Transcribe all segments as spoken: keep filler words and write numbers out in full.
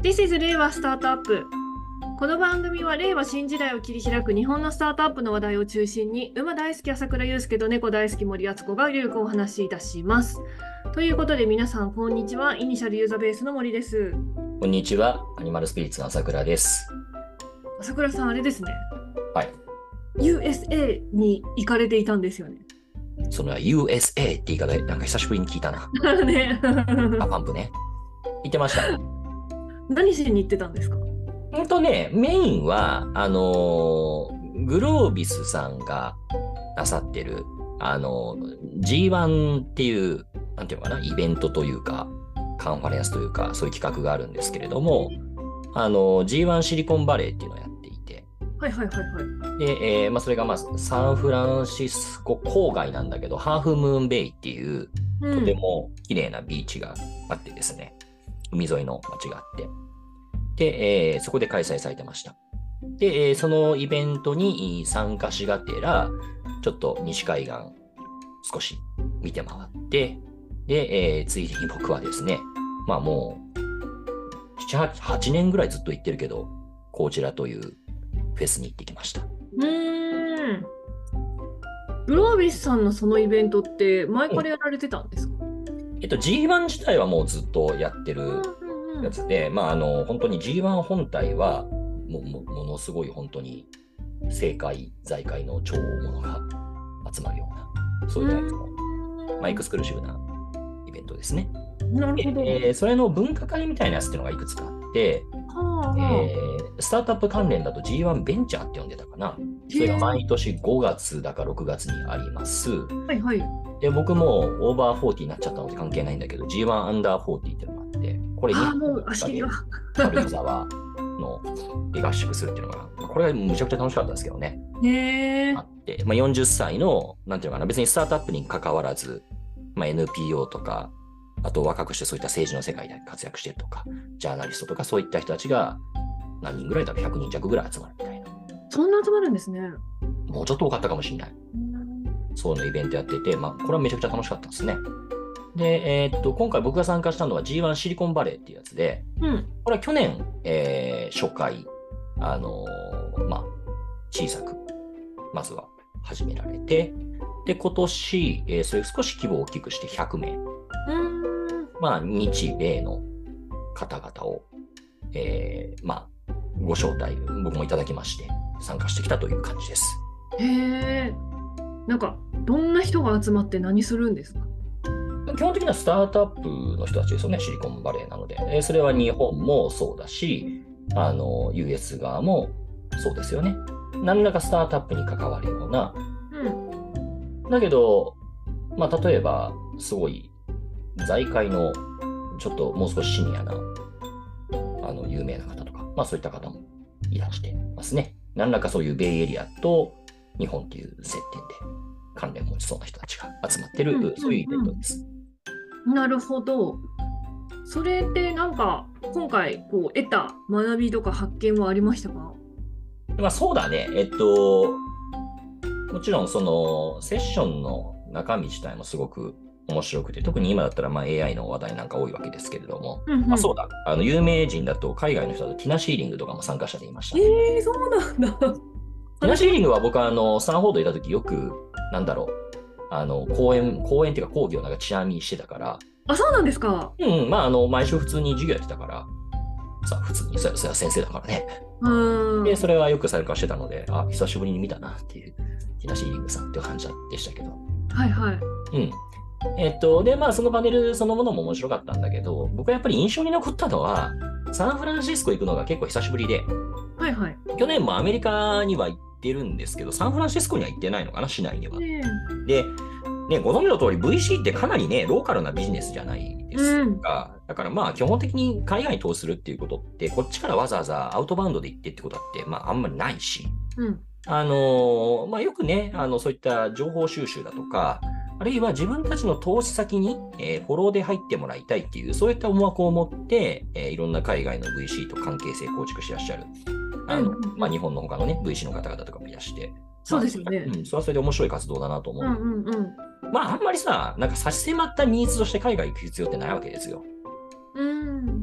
This is 令和スタートアップ。この番組は令和新時代を切り開く日本のスタートアップの話題を中心に、馬大好き朝倉祐介と猫大好き森敦子がゆるくお話しいたします。ということで皆さんこんにちは。イニシャルユーザーベースの森です。 こんにちは。アニマルスピリッツの朝倉です。 朝倉さんあれですね。 はい。 ユーエスエー に行かれていたんですよね。 その ユーエスエー って言い方なんか久しぶりに聞いたな。 ね。 アパンプね。行ってました。 何しに行ってたんですか？ ほんとね、メインは、あのー、グロービスさんがなさってる、あのー、ジーワン っていう、なんていうのかな、イベントというか、カンファレンスというか、そういう企画があるんですけれども、あのー、ジーワン シリコンバレーっていうのをやっていて、 はいはいはいはい。 で、えーまあ、それがまあサンフランシスコ郊外なんだけど、ハーフムーンベイっていう、とても綺麗なビーチがあってですね、海沿いの街があって、で、えー、そこで開催されてました。で、えー、そのイベントに参加しがてら、ちょっと西海岸少し見て回って、で、えー、ついでに僕はですね、まあもう、なな、はちねんぐらいずっと行ってるけど、こちらというフェスに行ってきました。 うーん。グロービスさんのそのイベントって前からやられてたんですか？うん、 えっと、ジーワン 自体はもうずっとやってるやつで、まあ、あの、本当に ジーワン 本体はも、も、ものすごい本当に政界、財界の超大物が集まるような、そういうタイプの、まあ、エクスクルーシブなイベントですね。 なるほど。 えー、それの分科会みたいなやつっていうのがいくつかあって、はあえー、スタートアップ関連だと ジーワン ベンチャーって呼んでたかな。それが毎年ごがつだかろくがつにあります。 はいはい。 で、僕もオーバーフォーティーになっちゃったので関係ないんだけど、ジーワン アンダーフォーティーっていうのがあって、これに軽井沢の合宿するっていうのが、これはむちゃくちゃ楽しかったですけどね。 へー。 あって、まあ、よんじゅっさいの、なんていうのかな、別にスタートアップに関わらず、まあ、エヌピーオー とか、あと若くしてそういった政治の世界で活躍してるとか、ジャーナリストとかそういった人たちが何人ぐらいだろう、ひゃくにん弱ぐらい集まるみたいな。 そんな集まるんですね。 もうちょっと多かったかもしれない。そういうイベントやってて、まあ、これはめちゃくちゃ楽しかったですね。で、えー、っと、今回僕が参加したのは ジーワン シリコンバレーっていうやつで、うん、これは去年、えー、初回、あのー、まあ、小さく、まずは始められて、で、今年、えー、それ少し規模を大きくしてひゃくめい。うんまあ、日米の方々を、えー、まあ、ご招待、僕もいただきまして、参加してきたという感じです。 へー。なんか、どんな人が集まって何するんですか？ 基本的にはスタートアップの人たちですよね、シリコンバレーなので。えー、それは日本もそうだし、あの、ユーエス 側もそうですよね。何らかスタートアップに関わるような。うん、だけど、まあ、例えば、すごい、財界のちょっともう少しシニアなあの有名な方とか、まあそういった方もいらしてますね。何らかそういうベイエリアと日本っていう接点で関連を持ちそうな人たちが集まってる、うんうんうん、そういうイベントです。 なるほど。それってなんか今回こう得た学びとか発見はありましたか？ まあそうだね。えっと、もちろんそのセッションの中身自体もすごく面白くて、特に今だったらまあ エーアイ の話題なんか多いわけですけれども、うんうん、あそうだ、あの有名人だと海外の人だとティナ・シーリングとかも参加者でいました、ね。 えー、そうなんだ。ティナ・シーリングは僕はあのスタンフォードいた時よく、なんだろう、あの講演、講演っていうか講義をなんかチラ見してたから。 あ、そうなんですか。 うん、まああの毎週普通に授業やってたから、さ普通に、それは先生だからね。うんで、それはよく参加してたので、あ、久しぶりに見たなっていう、ティナ・シーリングさんっていう感じでしたけど。 はいはい。 うん。えっと、で、まあ、そのパネルそのものも面白かったんだけど、僕はやっぱり印象に残ったのは、サンフランシスコ行くのが結構久しぶりで、 はいはい。 去年もアメリカには行ってるんですけど、サンフランシスコには行ってないのかな、市内には。ね、で、ね、ご存知の通り ブイシー ってかなりね、ローカルなビジネスじゃないですか。うん、だからまあ、基本的に海外に投資するっていうことって、こっちからわざわざアウトバウンドで行ってってことって、まあ、あんまりないし、うん、あのー、まあ、よくね、あの、そういった情報収集だとか、あるいは自分たちの投資先に、えー、フォローで入ってもらいたいっていう、そういった思惑を持って、えー、いろんな海外の ブイシー と関係性構築してらっしゃる。あの、うんうんまあ、日本の他のね、ブイシー の方々とかもいらして。 そうですよね。 まあ、うん、それはそれで面白い活動だなと思う。うんうんうん、 まあ、あんまりさ、なんか差し迫ったニーズとして海外行く必要ってないわけですよ。 うん、 で、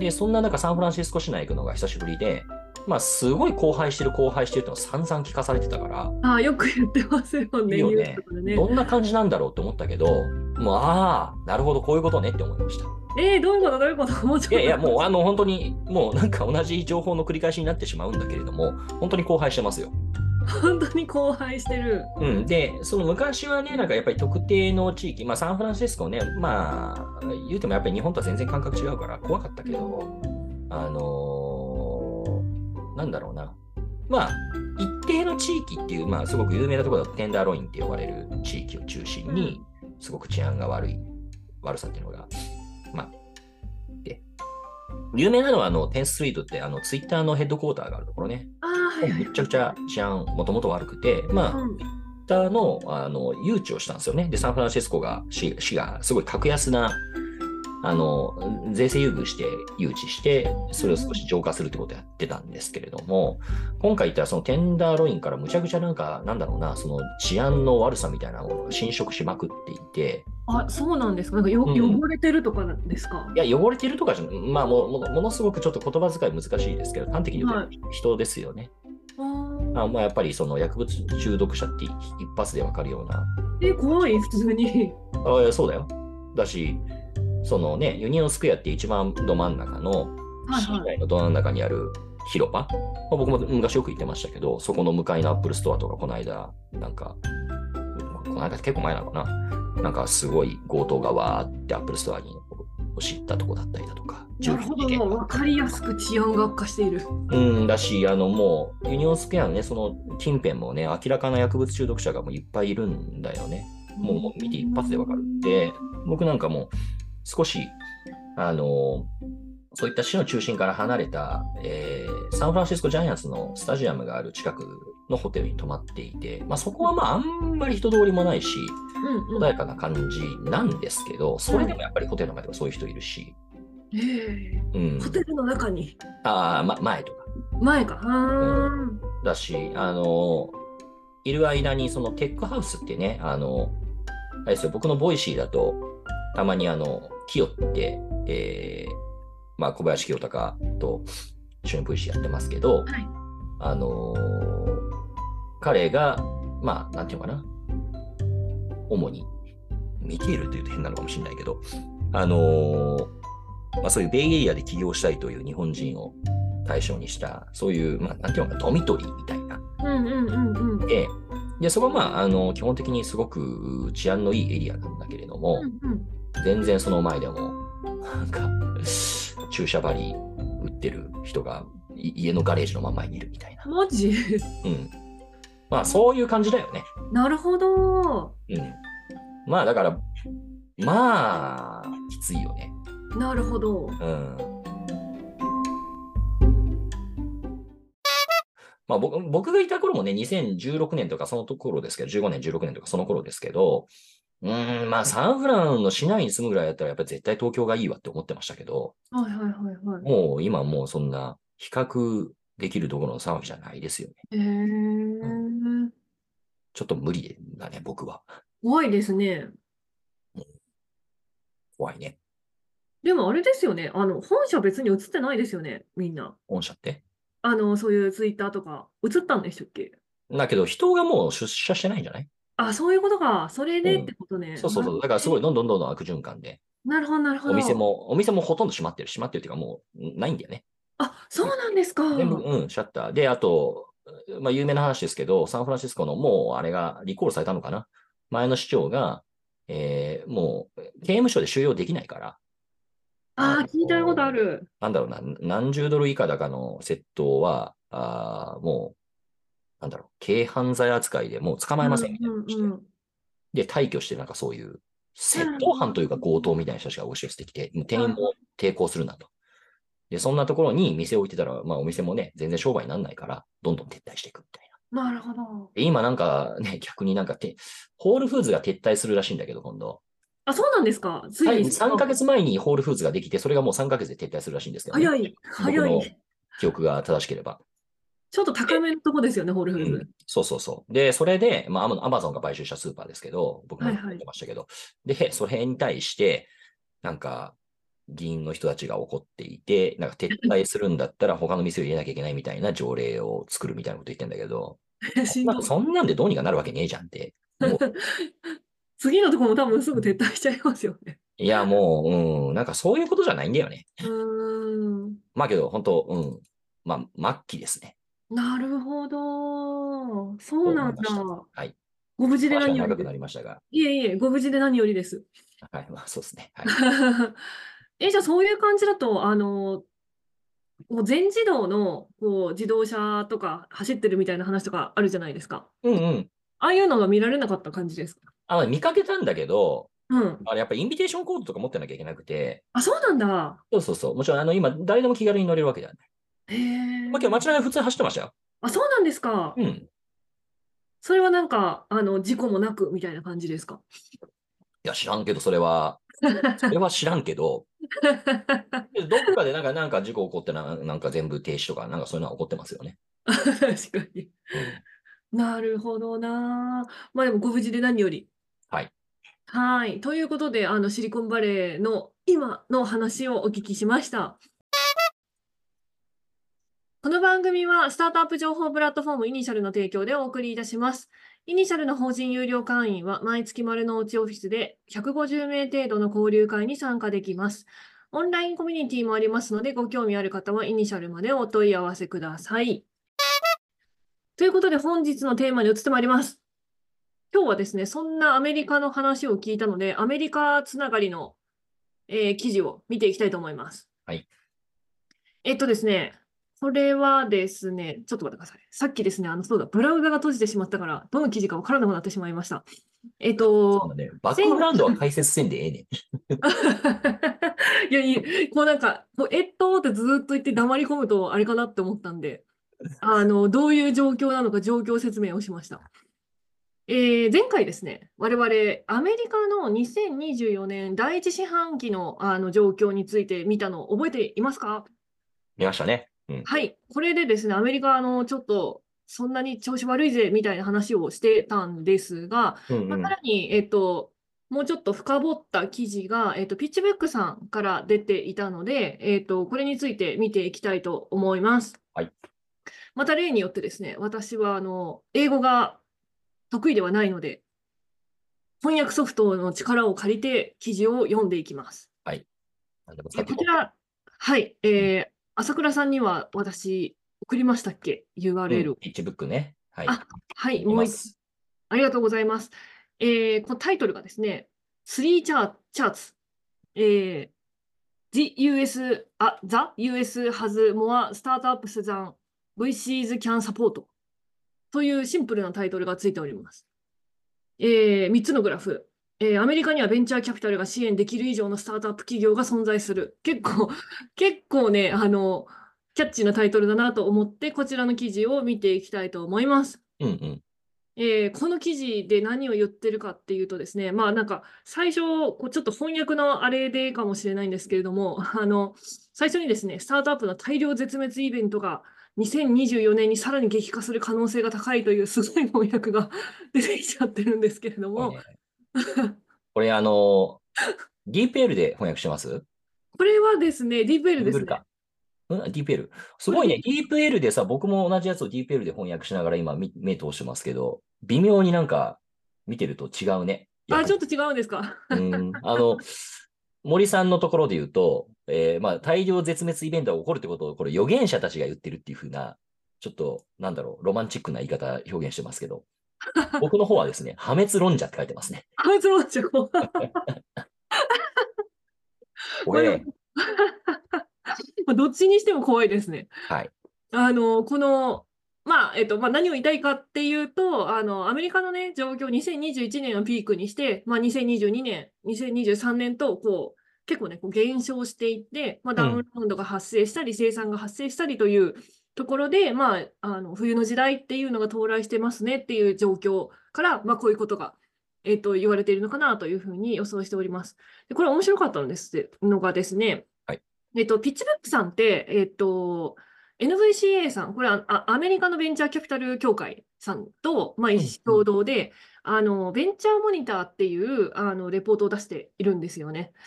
で、そんな中サンフランシスコ市内行くのが久しぶりで、まあ、すごい荒廃してる荒廃してるってのを散々聞かされてたから、 ああ、よく言ってますよね、 いいよね。 ニュースとかでね。 どんな感じなんだろうって思ったけど、もう、ああ、なるほど、こういうことねって思いました。 えー、どういうことどういうこともうちょっと。 いやいや、もう、あの、本当に、もうなんか同じ情報の繰り返しになってしまうんだけれども、本当に荒廃してますよ。 本当に荒廃してる。 うん。で、その昔はね、なんかやっぱり特定の地域、まあ、サンフランシスコね、まあ、言うてもやっぱり日本とは全然感覚違うから怖かったけど、あのーなんだろうな。まあ、一定の地域っていう、まあ、すごく有名なところだとテンダーロインって呼ばれる地域を中心に、すごく治安が悪い、悪さっていうのが、まあ、で、有名なのは、あの、テンストリートって、あの、ツイッターのヘッドクォーターがあるところね。 ああ、はいはい。 めちゃくちゃ治安、もともと悪くて、まあ、 うん、 ツイッターの、あの、誘致をしたんですよね。で、サンフランシスコが、市、市が、すごい格安な、あの、税制優遇して誘致して、それを少し浄化するってことをやってたんですけれども、今回言ったらそのテンダーロインからむちゃくちゃなんか、なんだろうな、その治安の悪さみたいなのを侵食しまくっていて。 あ、そうなんですか。なんかよ、 うん、 汚れてるとかなんですか。 いや、汚れてるとかじゃ、まあも、もものすごくちょっと言葉遣い難しいですけど、端的に言うと人ですよね。はい、あまあ、やっぱりその薬物中毒者って一発でわかるような。 え、怖い、普通に。 あ、そうだよ。だし、そのね、ユニオンスクエアって一番ど真ん中の、市内のど真ん中にある広場、はいはい、まあ、僕も昔よく行ってましたけど、そこの向かいのアップルストアとか、この間、なんか、この間結構前なのかな、なんかすごい強盗がわーってアップルストアに押し入ったとこだったりだとか、 なるほど、もう分かりやすく治安が悪化している。 うん、だし、あのもう、ユニオンスクエアのね、その近辺もね、明らかな薬物中毒者がもういっぱいいるんだよね。もう、もう見て一発でわかる。で、僕なんかも少し、あの、そういった市の中心から離れた、えー、サンフランシスコジャイアンツのスタジアムがある近くのホテルに泊まっていて、まあ、そこはまああんまり人通りもないし、うんうん、穏やかな感じなんですけど、それでもやっぱりホテルの前とかそういう人いるし。 えーうん、ホテルの中にああ、ま、前とか。 前か。うん、 だし、あの、いる間にそのテックハウスってね、あの、あれですよ、僕のボイシーだと、たまにあの、キヨって、えー、まあ、小林清隆と一緒に ブイシー やってますけど、はい、あのー、彼が、まあ、なんていうのかな、主に見ているというと変なのかもしれないけど、あのー、まあ、そういうベイエリアで起業したいという日本人を対象にした、そういう、まあ、なんていうのか、ドミトリーみたいな。 うんうんうんうん、 で、でそこは、まあ、あの、基本的にすごく治安のいいエリアなんだけれども、うんうん、全然その前でも、なんか、注射針売ってる人が家のガレージの真ん前にいるみたいな。 マジ？ うん。まあ、そういう感じだよね。 なるほど。 うん。まあ、だから、まあ、きついよね。 なるほど。 うん。まあ、僕、僕がいた頃もね、にせんじゅうろくねんとかその頃ですけど、じゅうごねん、じゅうろくねんとかその頃ですけど、うーん、まあ、サンフランの市内に住むぐらいだったら、やっぱり絶対東京がいいわって思ってましたけど、 はいはいはいはい。 もう今もうそんな比較できるところの騒ぎじゃないですよね。 へえー、うん。 ちょっと無理だね、僕は。 怖いですね。 うん、怖いね。 でもあれですよね。あの、本社別に映ってないですよね、みんな。 本社ってあの、そういうツイッターとか、映ったんでしたっけ？ だけど、人がもう出社してないんじゃない？ あ、そういうことか。それでってことね。 うん、そうそうそう。だからすごいどんどんどんどん悪循環で。 なるほど、なるほど。 お店も、お店もほとんど閉まってる。閉まってるっていうかもうないんだよね。 あ、そうなんですか。 全部、うん、シャッター。で、あと、まあ、有名な話ですけど、サンフランシスコのもうあれがリコールされたのかな。前の市長が、えー、もう刑務所で収容できないから。 ああ、聞いたことある。 なんだろうな、何十ドル以下だかの窃盗は、あもう、なんだろう、軽犯罪扱いでもう捕まえませんみたいな、うんうんうん。で、退去して、なんかそういう、窃盗犯というか強盗みたいな人たちが押し寄せてきて、店員も抵抗するなと。で、そんなところに店を置いてたら、まあお店もね、全然商売にならないから、どんどん撤退していくみたいな。なるほど。 で今なんかね、逆になんかて、ホールフーズが撤退するらしいんだけど、今度。 あ、そうなんですか。ついにさんかげつまえにホールフーズができて、それがもうさんかげつで撤退するらしいんですけど、ね、 早い、早い。 記憶が正しければ。 ちょっと高めのとこですよね、ホールフーズ、うん。 そうそうそう。で、それで、まあ、アマゾンが買収したスーパーですけど、僕も言ってましたけど、はいはい、で、それに対して、なんか、 議員の人たちが怒っていて、なんか撤退するんだったら他の店を入れなきゃいけないみたいな条例を作るみたいなこと言ってんだけど、 しんどい。 そんなんでどうにかなるわけねえじゃんって。もう次のところも多分すぐ撤退しちゃいますよね。 いや、もう、うん、なんかそういうことじゃないんだよね。 うーん。 まあけど、本当、うん、まあ、末期ですね。 なるほど。そとうなんだ。 思いました。はい。 ご無事で話が長くな何よりです。 りましたが。 いえいえ、ご無事で何よりです。 はい、まあそうですね。はい。 え、じゃあそういう感じだと、あの、もう全自動のこう自動車とか走ってるみたいな話とかあるじゃないですか。 うんうん。 ああいうのが見られなかった感じですか？ あ、まあ見かけたんだけど、 うん。 あれやっぱりインビテーションコードとか持ってなきゃいけなくて、 あ、そうなんだ。 そうそうそう。もちろん、あの、今、誰でも気軽に乗れるわけじゃない。 へまあ、今日街え。 中普通に走ってましたよ。 あ、そうなんですか。 うん。いそれはなんか、あの、事故もなくみたいな感じですか？ や、知らんけど、それは、それは知らんけど、どっかでなんか、なんか事故起こってな、なんか全部停止とか、なんかそういうのは起こってますよね。 確かに。 うん。 なるほどな。まあでもご無事で何より。 はい。 はい。ということで、あの、シリコンバレーの今の話をお聞きしました。この番組は、スタートアップ情報プラットフォームイニシャルの提供でお送りいたします。イニシャルの法人有料会員は、毎月丸の内オフィスでひゃくごじゅうめい程度の交流会に参加できます。オンラインコミュニティもありますので、ご興味ある方はイニシャルまでお問い合わせください。ということで、本日のテーマに移ってまいります。今日はですね、そんなアメリカの話を聞いたので、アメリカつながりの、えー記事を見ていきたいと思います。 はい。 えっとですね、これはですね、ちょっと待ってください。さっきですね、あの、そうだ、ブラウザが閉じてしまったから、どの記事かわからなくなってしまいました。えっと、 そうだね。バックグラウンドは解説せんでええねん。 いや、いい、こうなんか、こうえっとってずーっと言って黙り込むとあれかなって思ったんで、あの、どういう状況なのか状況説明をしました。えー前回ですね、我々、アメリカのにせんにじゅうよねん第一四半期の、あの状況について見たのを覚えていますか？ 見ましたね。うん。 はい。これでですね、アメリカのちょっと、そんなに調子悪いぜみたいな話をしてたんですが、まあ、 うんうん。 さらに、えっと、もうちょっと深掘った記事が、えっと、ピッチブックさんから出ていたので、えっと、これについて見ていきたいと思います。 はい。 また例によってですね、私はあの英語が得意ではないので、翻訳ソフトの力を借りて記事を読んでいきます。 はい。何でも使えっていここちら、はい、えう。うん。 ー、朝倉さんには私、送りましたっけ？ うん。 ユーアールエル を。 ピッチブックね。はい。 あ、はい、もう一、 います。 ありがとうございます。えー、このタイトルがですね、スリーチャー、チャーツ、えー、The ユーエス、あ、The ユーエス has more startups than ブイシーズ can support というシンプルなタイトルがついております。えー、みっつのグラフ。えーアメリカにはベンチャーキャピタルが支援できる以上のスタートアップ企業が存在する。結構、結構ね、あの、キャッチーなタイトルだなと思って、こちらの記事を見ていきたいと思います。 うんうん。 えーこの記事で何を言ってるかっていうとですね、まあなんか最初、こうちょっと翻訳のあれでかもしれないんですけれども、あの、最初にですね、スタートアップの大量絶滅イベントがにせんにじゅうよねんにさらに激化する可能性が高いというすごい翻訳が出てきちゃってるんですけれども、 これね。これ、あの、ディーピーエル で翻訳してますこれはですね、ディープエルです ?Google ね。 か。うん ディーピーエル。すこれディごいね。ディープエルでさ、僕も同じやつを ディーピーエル で翻訳しながら今、み目通してますけど、微妙になんか見てると違うね。 あ、ち訳。 ょっと違うんですか？ うん。あの、森さんのところで言うと、えーまあ、大量絶滅イベントが起こるってことを、これ預言者たちが言ってるっていう風な、ちょっと、なんだろう、ロマンチックな言い方表現してますけど、僕の方はですね、破滅論者って書いてますね。 あいつのちゃこまあでも、 これね、 まあどっちにしても怖いですね。 はい。 あの、この、まあ、えっと、まあ、何を言いたいかっていうと、あの、アメリカのね、状況、にせんにじゅういちねんをピークにして、まあ、にせんにじゅうにねん、にせんにじゅうさんねんと、こう、結構ね、こう減少していって、まあ、ダウンうん。 ラウンドが発生したり、生産が発生したりというところで、まあ、あの、冬の時代っていうのが到来してますねっていう状況から、まあ、こういうことが、えっと、言われているのかなというふうに予想しております。で、これ面白かったのですのがですね、 はい。 えっと、ピッチブックさんって、えっと、エヌブイシーエー さん、これはあアメリカのベンチャーキャピタル協会さんと、まあ、意思うん。 共同で、あのベンチャーモニターっていうあのレポートを出しているんですよね。 はい。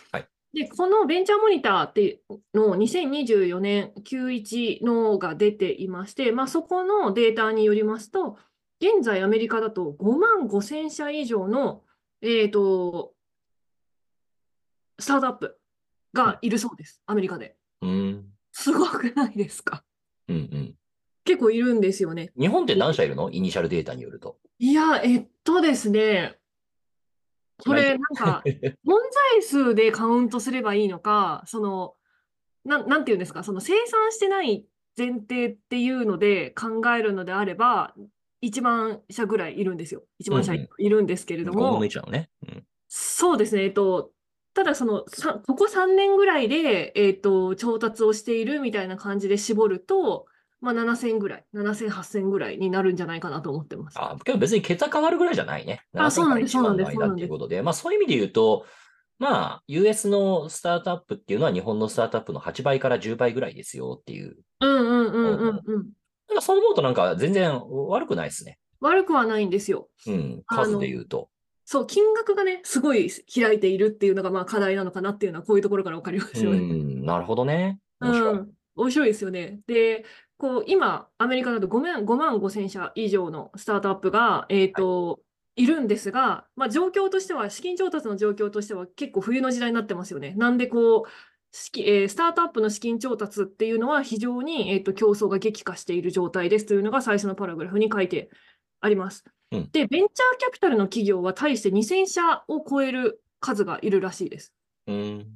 で、このベンチャーモニターっていうのをにせんにじゅうよねんきゅうじゅういちのが出ていまして、まあ、そこのデータによりますと、現在アメリカだとごまんごせんしゃ以上の、えーと、スタートアップがいるそうです、アメリカで。 うん。 すごくないですか？ うんうん。 結構いるんですよね。 日本って何社いるの？イニシャルデータによると。 いや、えっとですね、こまあいいや。 れなんか、問題数でカウントすればいいのか、その、な、なんていうんですか、その生産してない前提っていうので考えるのであれば、いちまん社ぐらいいるんですよ。いちまん社いうんるんですけれうん。ごぶんのども、 いちなのね。うん。 そうですね、えっと、ただその、さ、ここさんねんぐらいで、えっと、調達をしているみたいな感じで絞ると、まあ、ななせんぐらい、ななせん、はっせんぐらいになるんじゃないかなと思ってます。 あ、けど別に桁変わるぐらいじゃないね。 あ、そななせんからうなんです、そ 1 うなんです、そう万の間っなんです。 ていうことで、まあそういう意味で言うと、まあ ユーエス のスタートアップっていうのは日本のスタートアップのはちばいからじゅうばいぐらいですよっていう。 うんうんううん。 んうんうん。 なんかそう思うとなんか全然悪くないですね。 悪くはないんですよ。 うん。数であの、 言うと。 そう、金額がね、すごい開いているっていうのが、まあ、課題なのかなっていうのは、こういうところからわかりまうすよね。 ん。なるほどね。面白い。 うん。面白いですよね。で、こう、今、アメリカだとごまん、ごまんごせん社以上のスタートアップが、えっはい。 と、いるんですが、まあ、状況としては、資金調達の状況としては、結構冬の時代になってますよね。なんで、こう、資金えースタートアップの資金調達っていうのは非常に、えっと、競争が激化している状態ですというのが最初のパラグラフに書いてあります。 うん。 で、ベンチャーキャピタルの企業は大してにせん社を超える数がいるらしいです。 うん。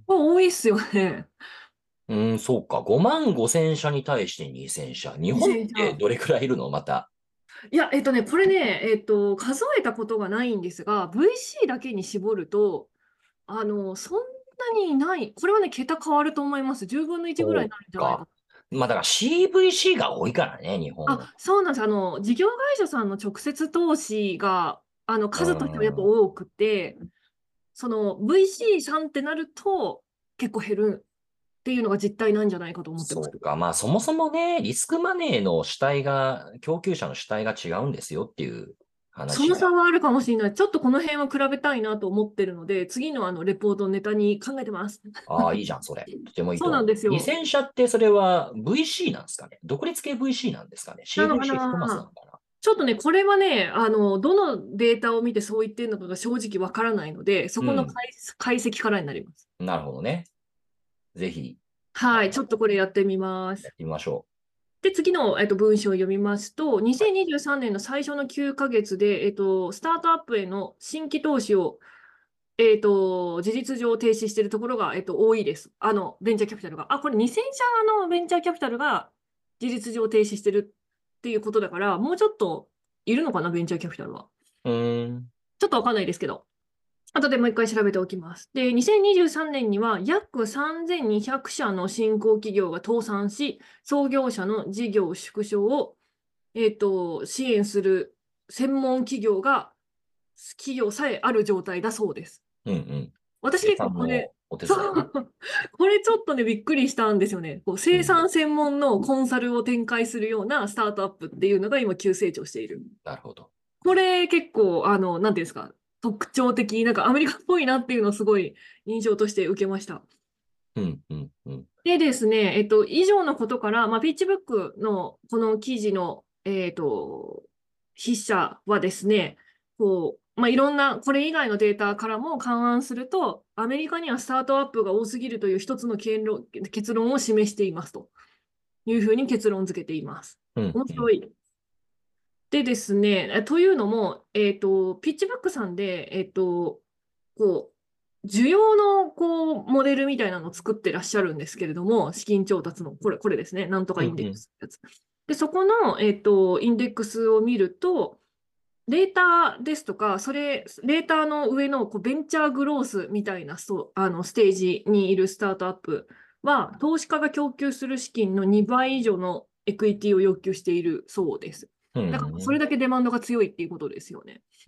これ多いっすよね。 うん、そうか。ごまんごせん社に対してにせん社。日本っにせん社。 てどれくらいいるのまた？ いや、えっとね、これね、えっと、数えたことがないんですが、ブイシー だけに絞ると、あの、そんなにいない。これはね、桁変わると思います。じゅうぶんのいちぐらいそうになるんじゃないか。 か。まあだから シーブイシー が多いからね、日本は。 あ、そうなんです。あの、事業会社さんの直接投資が、あの、 う数としてはやっぱん。 多くて、その ブイシー さんってなると結構減るっていうのが実態なんじゃないかと思ってます。 そうか。まあそもそもね、リスクマネーの主体が、供給者の主体が違うんですよっていうその話が。 差はあるかもしれない。ちょっとこの辺は比べたいなと思ってるので、次のあのレポートネタに考えてます。 ああ、いいじゃん、それ。とてもいいそうなんと思う。 ですよ。 にせん社ってそれは ブイシー なんですかね？独立系 ブイシー なんですかね？ なのかシーブイシー ひとマスなのな。 かな？ ちょっとね、これはね、あの、どのデータを見てそう言ってるのかが正直わからないので、そうん。 この解解析からになります。 なるほどね。ぜひ、あはい、ちょっとの、 これやってみます。 やってみましょで、次の、えっと、文章を読みますと、 う。はい。 にせんにじゅうさんねんの最初のきゅうかげつで、えっと、スタートアップへの新規投資を、えっと、事実上停止しているところが、えっと、多いです。あの、ベンチャーキャピタルが。あ、これにせん社のベンチャーキャピタルが事実上停止してるっていうことだから、もうちょっといるのかな、ベンチャーキャピタルは。 うーん。 ちょっとわかんないですけど。後でもう一回調べておきます。で、にせんにじゅうさんねんには約さんぜんにひゃく社の新興企業が倒産し、創業者の事業縮小を、えっと、支援する専門企業が、企業さえある状態だそうです。 うんうん。 私結構生産これ、 のお手そ伝いね。 う、これちょっとね、びっくりしたんですよね。こううん。 生産専門のコンサルを展開するようなスタートアップっていうのが今急成長している。 なるほど。 これ結構、あの、なんていうんですか、特徴的、なんかアメリカっぽいなっていうのをすごい印象として受けました。 うんうんうん。 でですね、えっと、以上のことから、まあ、ピッチブックのこの記事の、えっと、筆者はですね、こう、まあ、いろんな、これ以外のデータからも勘案すると、アメリカにはスタートアップが多すぎるという一つの結論結論を示していますというふうに結論付けています。 うんうん。 面白い。でですね、というのも、えっと、ピッチブックさんで、えっと、こう、需要のこうモデルみたいなのを作ってらっしゃるんですけれども、資金調達の、これ、これですね、なんとかインデックうんうん。 スってやつ。で、そこの、えっと、インデックスを見ると、データですとか、それ、データの上のこうベンチャーグロースみたいなスあのステージにいるスタートアップは、投資家が供給する資金のにばい以上のエクイティを要求しているそうです。 うだから、それん。 だけデマンドが強いっていうことですよね。 うん。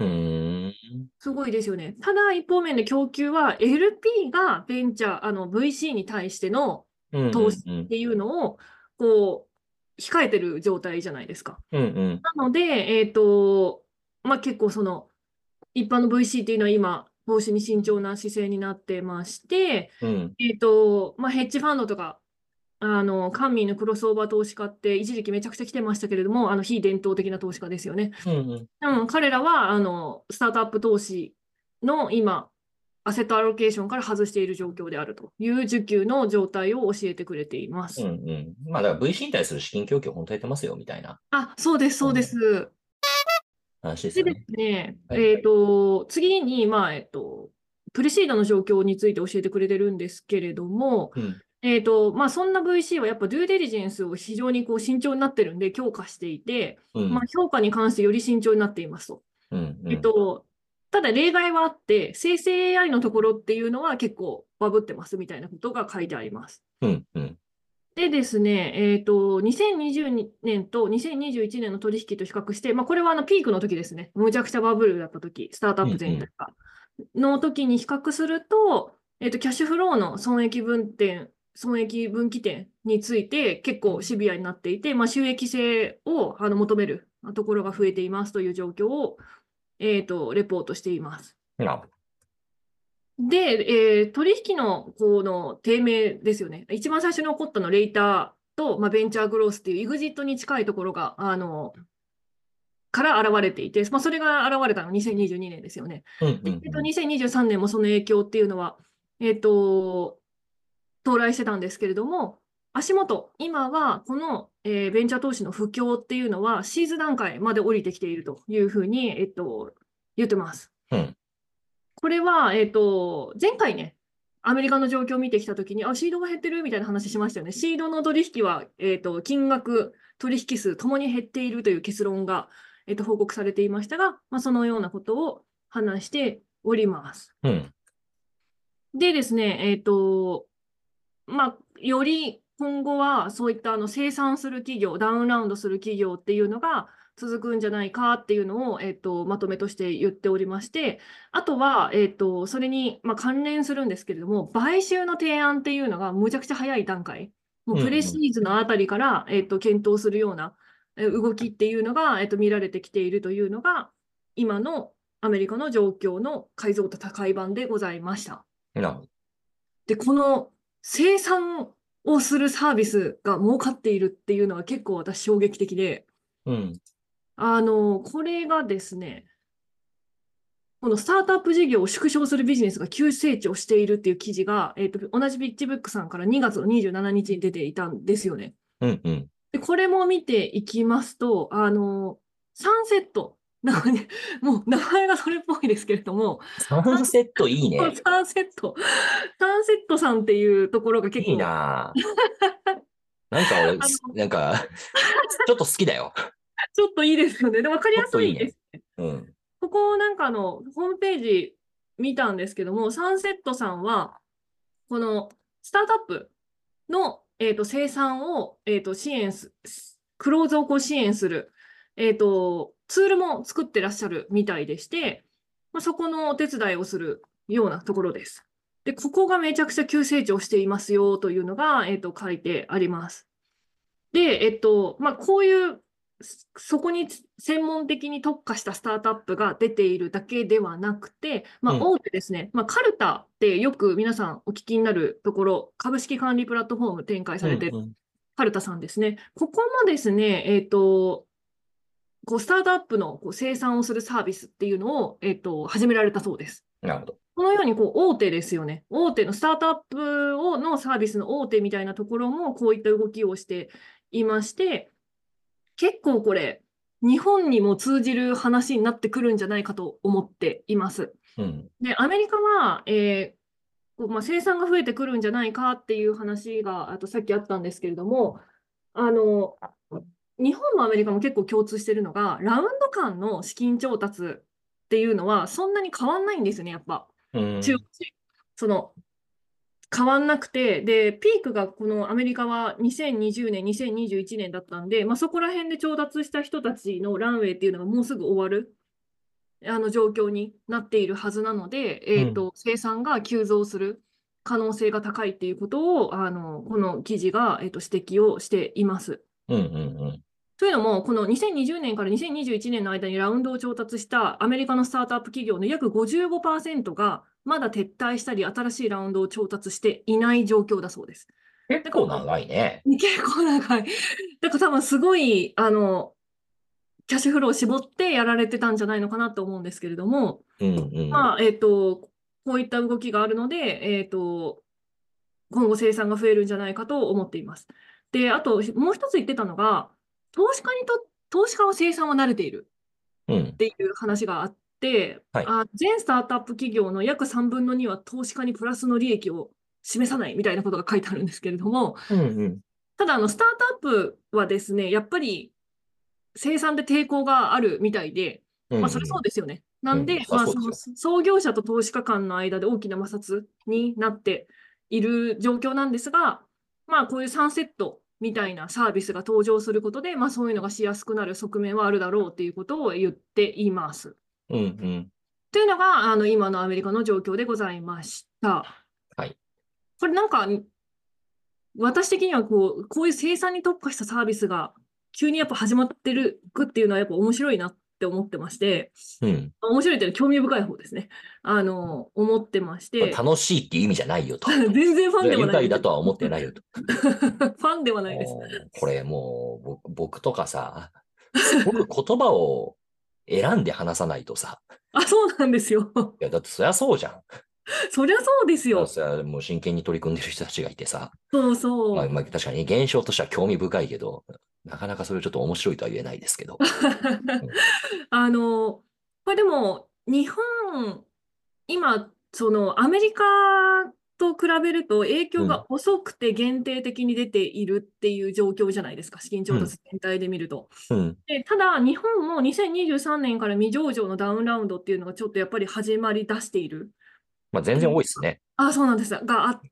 すごいですよね。ただ、一方面で供給は エルピー がベンチャー、あの ブイシー に対してのうんう投資んうん。 っていうのを、こう、控えてる状態じゃないですか。 うんうん。 なので、えっと、まあ、結構その、一般の ブイシー っていうのは今、 投資に慎重な姿勢になってまして、 うん、 えっと、まあ、ヘッジファンドとか、あの、官民のクロスオーバー投資家って一時期めちゃくちゃ来てましたけれども、あの、非伝統的な投資家ですよね。 うん、 うん、彼らは、あの、スタートアップ投資の今、アセットアロケーションから外している状況であるという需給の状態を教えてくれていまうん、 す。 うん。まあ、だから ブイシー に対する資金供給を本当やってますよ、みたいな、 あ、そうです、そううん、 です。 話ですででよね。 すね、 はい。 えっと、次に、まあ、えっと、プレシードの状況について教えてくれてるんですけれども、 うん、 えっと、まあ、そんな ブイシー はやっぱデューデリジェンスを非常にこう慎重になってるんで強化していて、まあ、 うん、 評価に関してより慎重になっていますと。 うん、うえっん、 と、ただ例外はあって、生成 エーアイ のところっていうのは結構バブってますみたいなことが書いてあります。 うん、うん、 でですね、えっと、にせんにじゅうねんとにせんにじゅういちねんの取引と比較して、まあ、これはあのピークの時ですね。むちゃくちゃバブルだった時、スタートアップうん、うん、 全体が。の時に比較すると、えっと、キャッシュフローの損益分点、損益分岐点について結構シビアになっていて、まあ、収益性をあの求めるところが増えていますという状況を、えっと、レポートしています。 なるほど。 で、えー取引のこの低迷ですよね。一番最初に起こったのレイターと、まあ、ベンチャーグロースっていうイグジットに近いところが、あの、から現れていて、まあ、それが現れたのにせんにじゅうにねんですよね。 うん、うで、 ん、 えっと、 うん、 にせんにじゅうさんねんもその影響っていうのは、えっと、到来してたんですけれども、足元、今はこの、えーベンチャー投資の不況っていうのは、シーズ段階まで降りてきているというふうに、えっと、言ってます。 うん、 これは、えっと、前回ね、アメリカの状況を見てきたときに、あ、シードが減ってるみたいな話しましたよね。シードの取引は、えっと、金額、取引数ともに減っているという結論が、えっと、報告されていましたが、まあ、そのようなことを話しております。 うん、 でですね、えっと、まあ、より今後はそういったあの生産する企業、ダウンラウンドする企業っていうのが続くんじゃないかっていうのを、えっと、まとめとして言っておりまして、あとは、えっと、それに、まあ、関連するんですけれども、買収の提案っていうのがむちゃくちゃ早い段階、もううん、 プレシーズのあたりから、えっと、検討するようなえ動きっていうのが、えっと、見られてきているというのが、今のアメリカの状況の解像度高い版でございました。 なるほど。 で、この生産をするサービスが儲かっているっていうのは結構私衝撃的で、 うん、 あの、これがですね、このスタートアップ事業を縮小するビジネスが急成長しているっていう記事が、えっと、同じピッチブックさんからにがつのにじゅうしちにちに出ていたんですよね。 うん、うん。 で、これも見ていきますと、あの、サンセット、なんかね、もう名前がそれっぽいですけれども、 サンセットいいね。 サンセット、サンセットさんっていうところが結いい構、 なぁ。なんか俺、 あの、 なんか、ちょっと好きだよ。 ちょっといいですよね。で、わかりちょやっといいね。 すいです。 うん。 ここなんかあの、ホームページ見たんですけども、サンセットさんは、このスタートアップの、えーと、生産を、えーと、支援す、クローズをこう支援する、えーと、ツールも作ってらっしゃるみたいでして、まあ、そこのお手伝いをするようなところです。で、ここがめちゃくちゃ急成長していますよというのが、えーと、書いてあります。で、えっと、まあ、こういう、そこに専門的に特化したスタートアップが出ているだけではなくて、まあ、 うん、 大手ですね。まあ、カルタってよく皆さんお聞きになるところ、株式管理プラットフォーム展開うん、 されているうん。 カルタさんですね。ここもですね、えっと、こうスタートアップのこう生産をするサービスっていうのを、えっと、始められたそうです。 なるほど。 このようにこう大手ですよね。大手のスタートアップをのサービスの大手みたいなところもこういった動きをしていまして、結構これ、日本にも通じる話になってくるんじゃないかと思っています。 うん、 で、アメリカは、えーこうまあ、生産が増えてくるんじゃないかっていう話が、あとさっきあったんですけれども、あの、日本もアメリカも結構共通してるのが、ラウンド間の資金調達っていうのはそんなに変わんないんですよね、やっぱ。 うん、 中国人。その、変わんなくて、で、ピークがこのアメリカはにせんにじゅうねん、にせんにじゅういちねんだったんで、まあ、そこら辺で調達した人たちのランウェイっていうのがもうすぐ終わるあの状況になっているはずなので、 うん、 えーと、生産が急増する可能性が高いっていうことを、あのこの記事が、えーと、指摘をしています。 うん、うん。 というのも、このにせんにじゅうねんからにせんにじゅういちねんの間にラウンドを調達したアメリカのスタートアップ企業の約ごじゅうごパーセントがまだ撤退したり、新しいラウンドを調達していない状況だそうです。 結構長いね。 結構長い。だから多分すごい、あの、キャッシュフローを絞ってやられてたんじゃないのかなと思うんですけれども、 うんうん、 まあ、えっと、こういった動きがあるので、えっと、今後生産が増えるんじゃないかと思っています。で、あと、もう一つ言ってたのが、投資家にと、投資家は生産は慣れているっていう話があって、 はい、 あ、全スタートアップ企業の約さんぶんのには投資家にプラスの利益を示さないみたいなことが書いてあるんですけれども、 うんうん、 ただ、あの、スタートアップはですね、やっぱり生産で抵抗があるみたいで、 うんまあ、それそうですよね。なうん、 んで、 うん、そりゃまあ、そのそうですよ。 創業者と投資家間の間で大きな摩擦になっている状況なんですが、まあ、こういうさんセットみたいなサービスが登場することで、まあ、そういうのがしやすくなる側面はあるだろうっていうことを言っています。 うんうん、 というのが、あの、今のアメリカの状況でございました。 はい。 これなんか、私的にはこう、こういう生産に特化したサービスが急にやっぱ始まってるっていうのはやっぱ面白いなって思ってまして、 うん。 面白いっていうのは興味深い方ですね。あの、思ってまして、 楽しいっていう意味じゃないよと。 全然ファンでは愉ないです。 快だとは思ってないよと。 ファンではないです。 もうこれもう僕僕とかさ、すごく言葉を選んで話さないとさ。 あ、そうなんですよ。 いや、だってそりゃそうじゃん。 そりゃそうですだからよ。 さ、もう真剣に取り組んでる人たちがいてさ。 そうまあ、 そう。 まあ、確かに現象としては興味深いけど、なかなかそれをちょっと面白いとは言えないですけど。うん、 あの、これでも、日本、今、そのアメリカと比べると影響うん、 が遅くて限定的に出ているっていう状況じゃないですか、資金調うん、 達全体で見ると。 うん。 で、ただ、日本もにせんにじゅうさんねんから未上場のダウンラウンドっていうのがちょっとやっぱり始まり出しているまあ、全然多いですね。 あ、そうなんです。があって、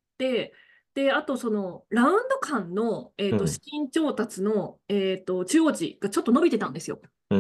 で、あとそのラウンド間の、えーと、 うん、 資金調達の、えーと、中央値がちょっと伸びてたんですよ。 うん、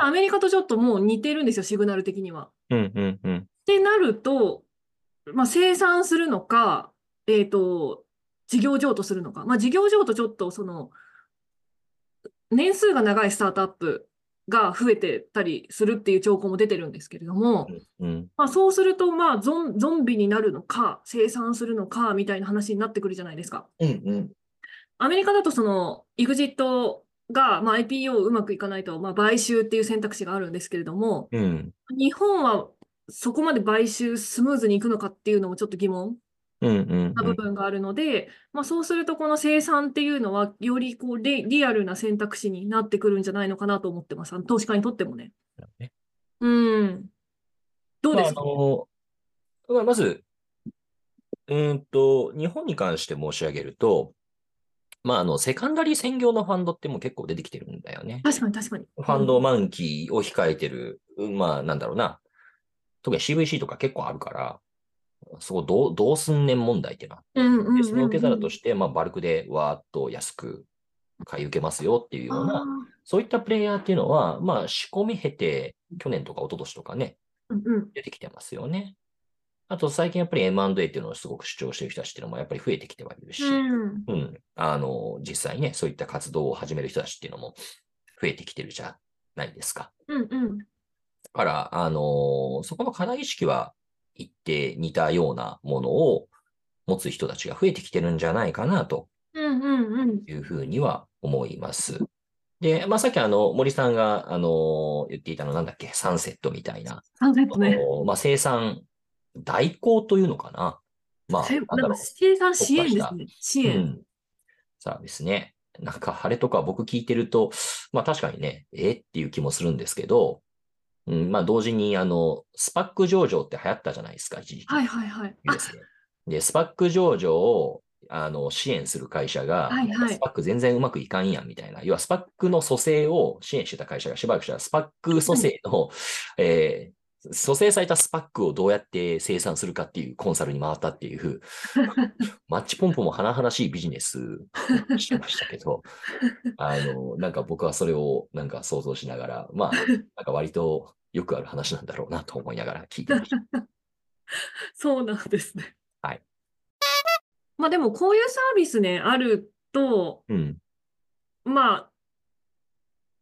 ただアメリカとちょっともう似てるんですよ、シグナル的には。っうん、うん、うん。 てなると、まあ、生産するのか、えーと、事業譲渡するのか。まあ、事業譲渡ちょっとその年数が長いスタートアップが増えてたりするっていう兆候も出てるんですけれども、 うん、 まあ、そうすると、まあゾン、ゾンビになるのか、生産するのか、みたいな話になってくるじゃないですか。 うん、うん。 アメリカだと、その、エグジットが、まあ、アイピーオー うまくいかないと、まあ、買収っていう選択肢があるんですけれども、 うん、 日本はそこまで買収スムーズにいくのかっていうのもちょっと疑問うん、うん、 な部うん。 分があるので、まあ、そうすると、この生産っていうのは、よりこうリ、リアルな選択肢になってくるんじゃないのかなと思ってます。あの投資家にとってもね。 ね、 うん。どうまあ、あですか？ の、まあまず、うーんと、日本に関して申し上げると、まあ、あの、セカンダリー専業のファンドってもう結構出てきてるんだよね。 確かに確かに。 フうん。 ァンド満期を控えてる、うんまあ、なんだろうな。特に シーブイシー とか結構あるから、そこどう、どうすんねん問題っていうのがあっうて、で、 んうんその受けうんうん。 皿として、まあ、バルクでわーっと安く買い受けますよっていうあような、 あ、 そういったプレイヤーっていうのは、まあ、仕込み経て、去年とか一昨年とかね、 うんうん。 出てきてますよね。あと、最近やっぱり エムアンドエー っていうのをすごく主張している人たちっていうのもやっぱり増えてきてはいるうし、 ん。 うん。あの、実際ね、そういった活動を始める人たちっていうのも増えてきてるじゃないですか。 うんうん。 だから、あの、そこの課題意識は一定似たようなものを持つ人たちが増えてきてるんじゃないかなとうんうんうん。 いうふうには思います。で、まあ、さっきあの、森さんが、あの、言っていたのなんだっけ、サンセットみたいな、 サンセットね。 そのまあ、生産代行というのかな。まあ、なんせなんかだろう。 生産支特化した、 援ですね。支援。 うん、サービスね。なんか、あれとか僕聞いてると、まあ確かにね、えっていう気もするんですけど、うん、まあ同時に、あの、スパック上場って流行ったじゃないですか、一時期。 はいはいはい。あ、 ユーエス で。で、スパック上場を、あの、支援する会社が、なんかはいはい。 スパック全然うまくいかんやんみたいな。要はスパックの蘇生を支援してた会社がしばらくしたら、スパック蘇はい。 生の、えー、蘇生されたスパックをどうやって生産するかっていうコンサルに回ったっていう、マッチポンプも華々しいビジネスをしてましたけど、あの、なんか僕はそれをなんか想像しながら、まあ、なんか割とよくある話なんだろうなと思いながら聞いてましそうなんですね。 た。はい。 まあでもこういうサービスね、あると、 うん。 まあ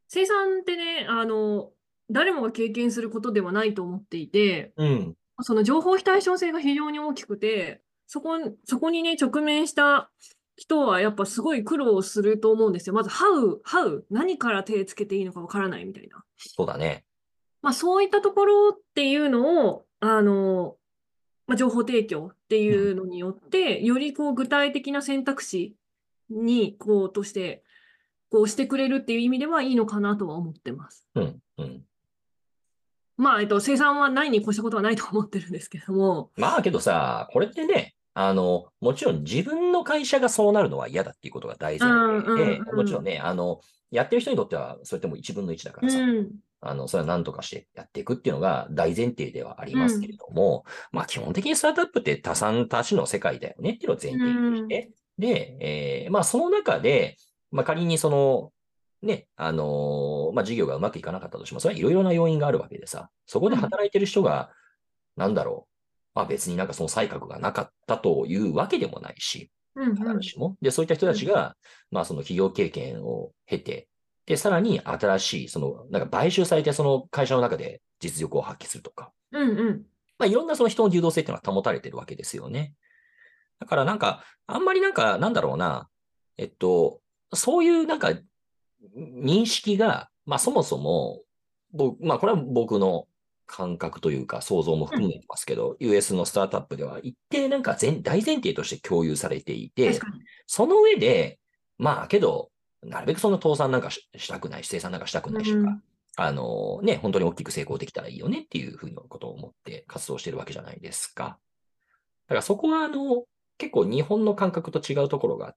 生産ってね、あの、誰もが経験することではないと思っていて、 うん。 その情報非対称性が非常に大きくて、そこ、そこにね、直面した人はやっぱすごい苦労すると思うんですよ。まず、how、how、何から手つけていいのかわからないみたいな。 そうだね。 まあ、そういったところっていうのを、あの、まあ、情報提供ってうん。 いうのによって、よりこう具体的な選択肢に、こう、として、こうしてくれるっていう意味ではいいのかなとは思ってます。 うん。うん。 まあ、えっと、生産はないに越したことはないと思ってるんですけども。 まあけどさ、これってね、あの、もちろん自分の会社がそうなるのは嫌だっていうことが大前うん提で、もうんちろんね、あの、やってる人にとっては、それってもう一分の一だかうらさ、 ん。うん。 あの、それは何とかしてやっていくっていうのが大前提ではありうん。 ますけれども、まあ基本的にスタートアップって多産多種の世界だよねっていうのを前う提にしん。 て、で、えーまあその中で、まあ仮にその、ね、あのーまあ事業がうまくいかなかったとしても、それはいろいろな要因があるわけでさ、そこでうん。 働いてる人が、なんだろう、まあ別になんかその才覚がなかったというわけでもないし、 うん。うん。 必ずしも。で、そういった人たちが、まあその企業経験を経て、で、さらに新しい、その、なんか買収されてその会社の中で実力を発揮するとか、 うん。うん。 まあいろんなその人の流動性っていうのは保たれてるわけですよね。だからなんか、あんまりなんか、なんだろうな、えっと、そういうなんか、認識が、まあそもそも、僕、まあこれは僕の感覚というか想像もうん。 含めてますけど、ユーエス のスタートアップでは一定なんか全大前提として共有されていて、 確かに。 その上で、まあけど、なるべくその倒産なんかししたくないし、生産なんかしたくないしとか、 うん。 あのね、本当に大きく成功できたらいいよねっていうふうなことを思って活動してるわけじゃないですか。だからそこはあの、結構日本の感覚と違うところがあって、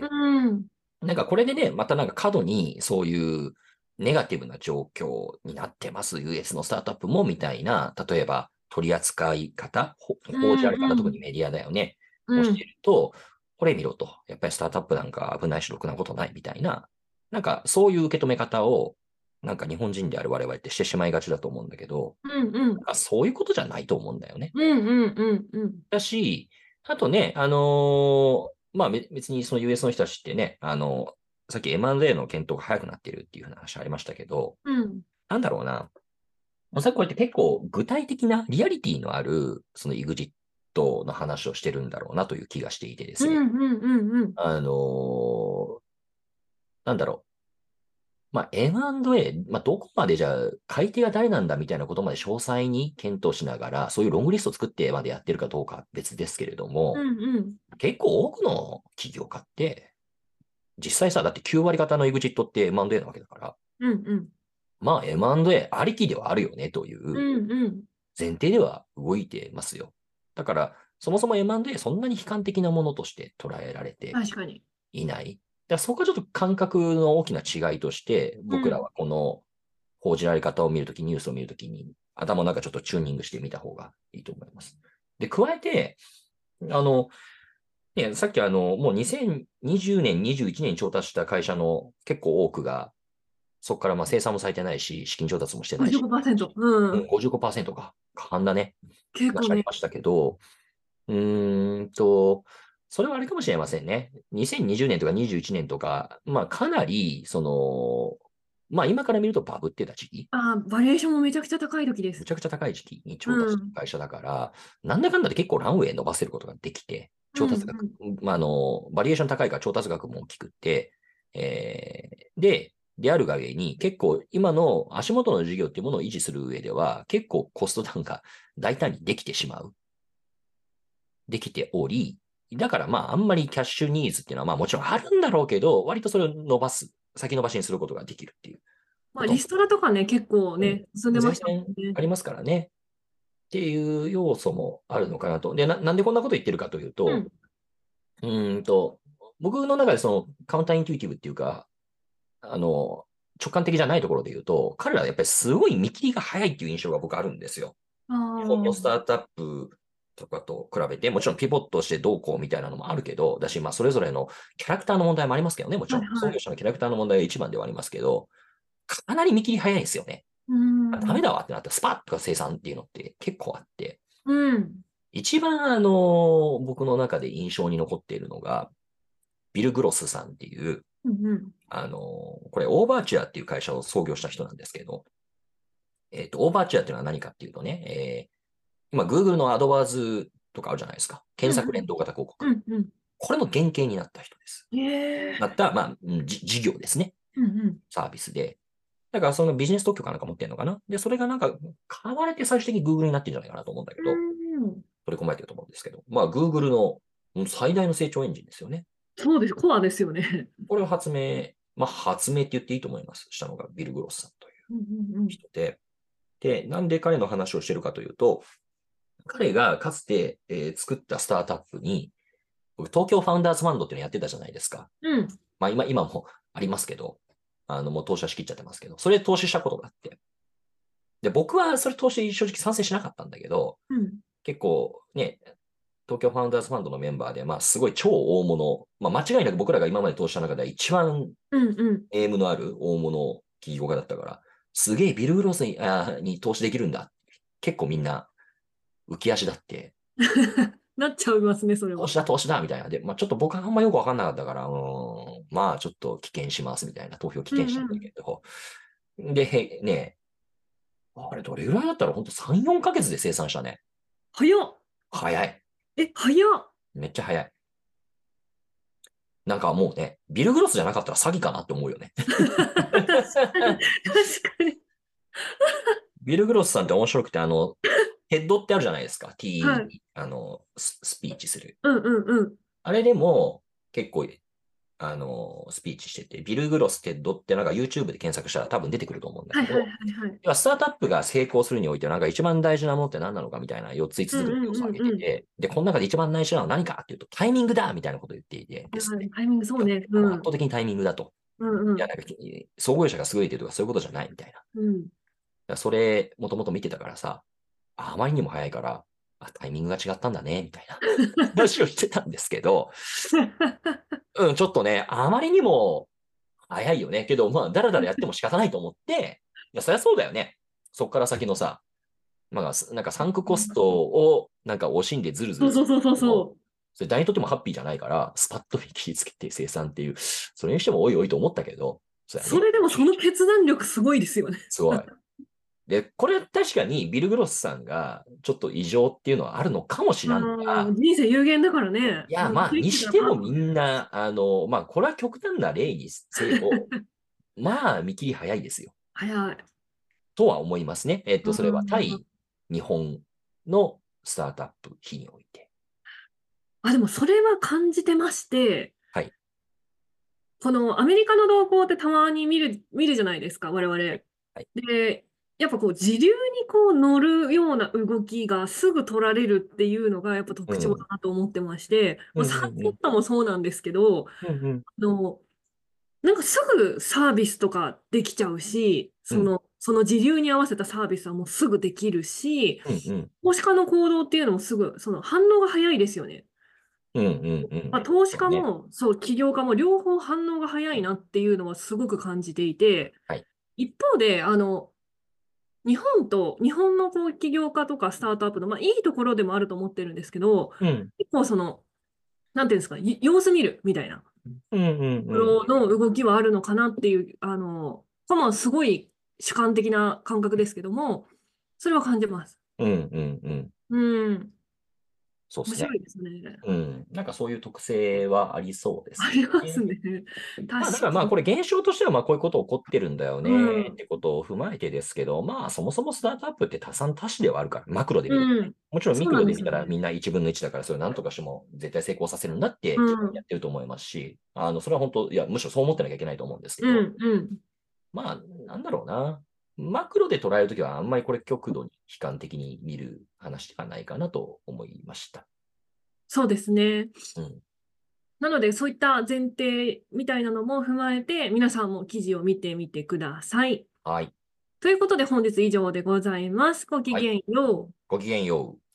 うん。 なんかこれでね、またなんか過度にそういうネガティブな状況になってます、ユーエス のスタートアップもみたいな、例えば取り扱い方、ほう報じられ方、特にん。 メディアだよね、をしていうん。 ると、これ見ろと。やっぱりスタートアップなんか危ないし、ろくなことないみたいな、なんかそういう受け止め方を、なんか日本人である我々ってしてしまいがちだと思うんだけど、 うん。うん。 なんかそういうことじゃないと思うんだよね。 うん。うん。うん。 だし、あとね、あのーまあべ別にその ユーエス の人たちってね、あのさっき エムアンドエー の検討が早くなってるっていう話ありましたけど、 うん。 なんだろうな。おそらくこれって結構具体的なリアリティのあるその エグジットの話をしてるんだろうなという気がしていてですね。 うん。うん。うん。うん。 あのーなんだろう。まあ、エムアンドエー、まあ、どこまでじゃあ、買い手が誰なんだみたいなことまで詳細に検討しながら、そういうロングリストを作ってまでやってるかどうかは別ですけれども、 うん。うん。 結構多くの企業家って、実際さ、だってきゅう割方の エグジットって エムアンドエー なわけだから、 うん。うん。 まあ エムアンドエー ありきではあるよねといううん。うん。 前提では動いてますよ。だから、そもそも エムアンドエー そんなに悲観的なものとして捉えられて確かに。 いない。だからそこはちょっと感覚の大きな違いとして、 うん。 僕らはこの報じられ方を見るとき、ニュースを見るときに、頭の中ちょっとチューニングしてみた方がいいと思います。で、加えて、あの、ね、さっきあの、もうにせんにじゅうねん、にじゅういちねんに調達した会社の結構多くが、そこからまあ生産もされてないし、資金調達もしてないし、 ごじゅうごパーセント。ううん、 ん。 ごじゅうごパーセントか。過半だね。話あり結構ね。 ましたけど、うーんと、それはあれかもしれませんね。にせんにじゅうねんとかにじゅういちねんとか、まあかなり、その、まあ今から見るとバブってた時期、 ああ、バリエーションもめちゃくちゃ高い時です。 むちゃくちゃ高い時期に調達したうん。 会社だから、なんだかんだで結構ランウェイ伸ばせることができて、 うん。 調達額、 うん。 まああの、バリエーション高いから調達額も大きくって、えー、で、であるがゆえに、結構今の足元の事業っていうものを維持する上では、結構コストダウンが大胆にできてしまう。できており、だからまああんまりキャッシュニーズっていうのはまあもちろんあるんだろうけど、割とそれを伸ばす、先延ばしにすることができるっていうまあ、 ことも、 リストラとかね、結構うん、 ね、進んでましたも全然んね。 ありますからね。っていう要素もあるのかなと。で、な、なんでこんなこと言ってるかというと、 うん。 うーんと、僕の中でそのカウンターインテュイティブっていうか、あの、直感的じゃないところで言うと、彼らはやっぱりすごい見切りが早いっていう印象が僕あるんですよ。 あ日本のスタあ。 ートアップとかと比べて、もちろんピボットしてどうこうみたいなのもあるけど、だし、まあそれぞれのキャラクターの問題もありますけどね、もちろん。創業はいはい。 者のキャラクターの問題が一番ではありますけど、かなり見切り早いんですよね。 うん。 ダメだわってなったらスパッとか生産っていうのって結構あって、 うん。 一番あの、僕の中で印象に残っているのが、ビル・グロスさんっていう、 うんうん、 あの、これ、オーバーチュアっていう会社を創業した人なんですけど、えっと、オーバーチュアっていうのは何かっていうとね、えー、今、Google の AdWords とかあるじゃないですか。検索連動型広告。 うんうん、 これの原型になった人です。 えー、 なった、まあ、じ事業ですね。 うんうん、 サービスで。だから、そのビジネス特許かなんか持ってるのかな。で、それがなんか、買われて最終的に Google になってるんじゃないかなと思うんだけど、 うん、 取り込まれてると思うんですけど、まあ、Google の最大の成長エンジンですよね。 そうです、コアですよね。 これを発明、まあ、発明って言っていいと思います。したのがビル・グロスさんといううんうんうん、 人で。で、なんで彼の話をしてるかというと、彼がかつて、えー作ったスタートアップに、東京ファウンダーズファンドっていうのやってたじゃないですか。 うん、 まあ今、今もありますけど、あの、もう投資はしきっちゃってますけど、それで投資したことがあって。で、僕はそれ投資正直賛成しなかったんだけど、 うん、 結構ね、東京ファウンダーズファンドのメンバーで、まあすごい超大物、まあ間違いなく僕らが今まで投資した中では一番うん、うん。 エームのある大物企業家だったから、すげえビル・グロスにあに投資できるんだ。結構みんな浮き足だって、 なっちゃいますね、それは。 投資だ、投資だ、みたいな。で、まあちょっと僕はあんまよくわかんなかったから、うーん、まあちょっと棄権します、みたいな投票棄権したんだうんうん。 けど、で、ね、あれどれぐらいだったら本当さん、よんかげつで生産したね。 早っ。 早い。 え、早っ。 めっちゃ早い。なんかもうね、ビル・グロスじゃなかったら詐欺かなって思うよね。 確かに、確かに。 ビル・グロスさんって面白くて、あの、ヘッドってあるじゃないですか。 はい。 T、あの、ススピーチする。 うんうんうん。 あれでも結構、あの、スピーチしてて、ビル・グロス・テッドってなんか YouTube で検索したら多分出てくると思うんだはいはいけど、 はいはい。 要はスタートアップが成功するにおいて、なんか一番大事なものって何なのかみたいなよっついつつぐらい要素を挙げてうんて、で、この中で一番大事なのは何かっていうと、タイミングだみたいなことを言っていてですね。 うんうん。タイミングそうね。 あのうん。 圧倒的にタイミングだと。いや、 うんうん。 なんか、総合者が優れてるとかそういうことじゃないみたいな。だかうん。 らそれ、もともと見てたからさ、ああまりにも早いから、あ、タイミングが違ったんだね、みたいな話をしてたんですけど、うん、ちょっとね、あまりにも早いよね。けど、まあ、だらだらやっても仕方ないと思って、いや、そりゃそうだよね。そっから先のさ、まあ、なんかサンクコストをなんか惜しんでずるずるするそうそうそうそうの。 そそれ誰にとってもハッピーじゃないから、スパッと切りつけて生産っていう、それにしてもおいおいと思ったけど、そう。 うやね。 それでもその決断力すごいですよね。 すごい。で、これ確かにビル・グロスさんがちょっと異常っていうのはあるのかもしらんああ、 が、 人生有限だからね。 いや、 もうまあ、に振り切ったしてもみらパー。 んな、あの、まあ、これは極端な例にせよ、まあ、見切り早いですよ。 早い。 とは思いますね。えっうと、それはん。 対日本のスタートアップ日において。 あ、でもそれは感じてまして、 はい。 このアメリカの動向ってたまに見る、見るじゃないですか、我々。 はい。はい。 で、やっぱこう、時流にこう乗るような動きがすぐ取られるっていうのがやっぱ特徴だうん。 なと思ってまして、 うまあ、 んうんうん。 サンセットもそうなんですけど、 うんうん。 あの、なんかすぐサービスとかできちゃうし、 うん。 その、その時流に合わせたサービスはもうすぐできるし、 うんうん。 投資家の行動っていうのもすぐ、その反応が早いですよね。 うんうんうん。 まあ、投資そうね。 家も、そう、起業家も両方反応が早いなっていうのはすごく感じていて、 はい。 一方で、あの、日本と、日本のこう起業家とかスタートアップの、まあ、いいところでもあると思ってるんですけど、 うん。 結構その、なんていうんですか、い様子見るみたいな、 うんうんうん。 ところの動きはあるのかなっていう、あの、まあ、すごい主観的な感覚ですけども、それは感じます。 うんうんうん。 うん。面そうですね。 白いですね。 うん。なんかそういう特性はありそうですよありますね。 ね。 まあ、だか確かに。 らまあ、これ現象としてはまあ、こういうこと起こってるんだようねっん。 てことを踏まえてですけど、まあ、そもそもスタートアップって多産多死ではあるから、マクロで見るとね。 うん。 もちろんミそうなんクロで見たらですよね。 みんないちぶんのいちだから、それを何とかしても絶対成功させるんだってうん。 やってると思いますし、あの、それは本当、いや、むしろそう思ってなきゃいけないと思うんですけど、 うん。うん。 まあ、なんだろうな。マクロで捉えるときはあんまりこれ極度に悲観的に見る話ではないかなと思いました。 そうですね。 うん。 なので、そういった前提みたいなのも踏まえて、皆さんも記事を見てみてください。 はい。 ということで、本日以上でございます。ごきはい。 げんよう。 ごきげんよう。